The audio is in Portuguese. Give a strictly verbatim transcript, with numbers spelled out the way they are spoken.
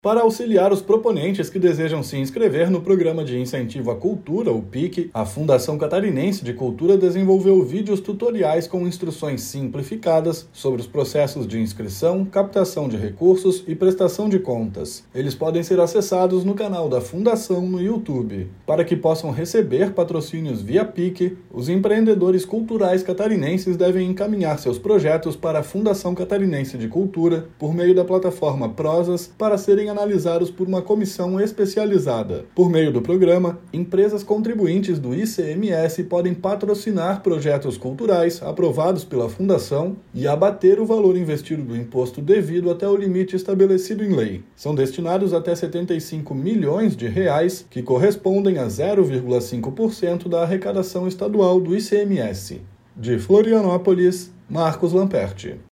Para auxiliar os proponentes que desejam se inscrever no Programa de Incentivo à Cultura, o P I C, a Fundação Catarinense de Cultura desenvolveu vídeos tutoriais com instruções simplificadas sobre os processos de inscrição, captação de recursos e prestação de contas. Eles podem ser acessados no canal da Fundação no YouTube. Para que possam receber patrocínios via P I C, os empreendedores culturais catarinenses devem encaminhar seus projetos para a Fundação Catarinense de Cultura por meio da plataforma Prozas para serem analisados por uma comissão especializada. Por meio do programa, empresas contribuintes do I C M S podem patrocinar projetos culturais aprovados pela Fundação e abater o valor investido do imposto devido até o limite estabelecido em lei. São destinados até setenta e cinco milhões de reais, que correspondem a zero vírgula cinco por cento da arrecadação estadual do I C M S. De Florianópolis, Marcos Lamperti.